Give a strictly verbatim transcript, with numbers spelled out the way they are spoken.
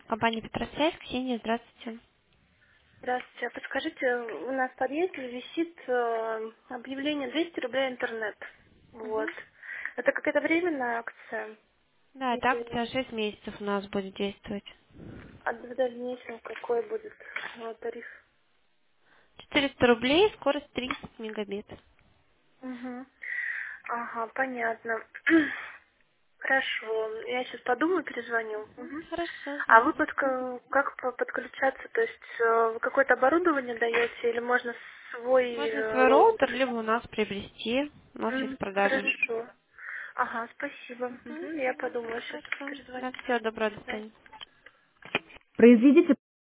Компания Петросвязь, Ксения, здравствуйте. Здравствуйте. А подскажите, у нас в подъезде висит э, объявление двести рублей интернет. Вот. Мгм. Это какая-то временная акция? Да, это Или акция шесть месяцев у нас будет действовать. а в дальнейшем какой будет э, тариф? четыреста рублей, скорость тридцать мегабит. Угу. Ага, понятно. Хорошо. Я сейчас подумаю, перезвоню. Мгм. Мгм. Хорошо, А вы звоните. подка- как по- подключаться? То есть э, вы какое-то оборудование даете или можно свой Можно э, свой роутер, роутер? либо у нас приобрести. У нас есть М, в продаже. Хорошо. Ага, спасибо. Мгм. Мгм, я подумаю, сейчас Хорошо. перезвоню. Да, всего доброго, до Да. свидания. Произведите